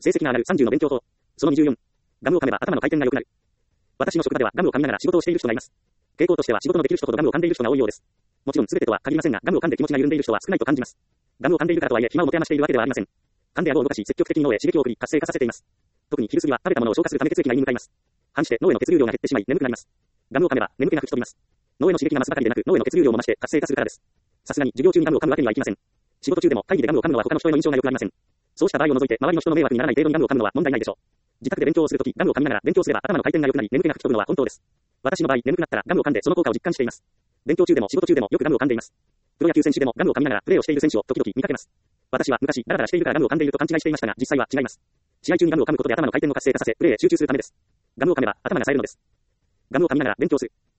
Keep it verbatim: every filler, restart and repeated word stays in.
成績が上がるさんじゅうの勉強法。そのにじゅうよん。ガムを噛めば頭の回転が良くなる。私の職場ではガムを噛みながら仕事をしている人がいます。傾向としては仕事のできる人ほどガムを噛んでいる人が多いようです。もちろん全てとは限りませんが、ガムを噛んで気持ちが緩んでいる人は少ないと感じます。ガムを噛んでいるからとはいえ暇を持て余しているわけではありません。噛んで顎を動かし積極的に脳へ刺激を送り活性化させています。特に昼過ぎは食べたものを消化するため血液が胃に向かいます。反して脳への血流量が減ってしまい眠くなります。ガムを噛めば眠気が吹き飛びます。脳への刺激が増すばかりでなく脳への血流量も増して活性化するからです。さすがに授業中にガムを噛むわけにはいきません。仕事中でも会議でガムを噛むのは他の人への印象が良くなりません。そうした場合を除いて周りの人の迷惑にならない程度にガムを噛むのは問題ないでしょう。自宅で勉強をするときガムを噛みながら勉強すれば頭の回転が良くなり眠気が吹き飛ぶのは本当です。私の場合眠くなったらガムを噛んでその効果を実感しています。勉強中でも仕事中でもよくガムを噛んでいます。プロ野球選手でもガムを噛みながらプレーをしている選手を時々見かけます。私は昔ダラダラしているからガムを噛んでいると勘違いしていましたが実際は違います。試合中にガムを噛むことで頭の回転を活性化させプレーへ集中するためです。ガムを噛めば頭が冴えるのです。ガムを噛みながら勉強する。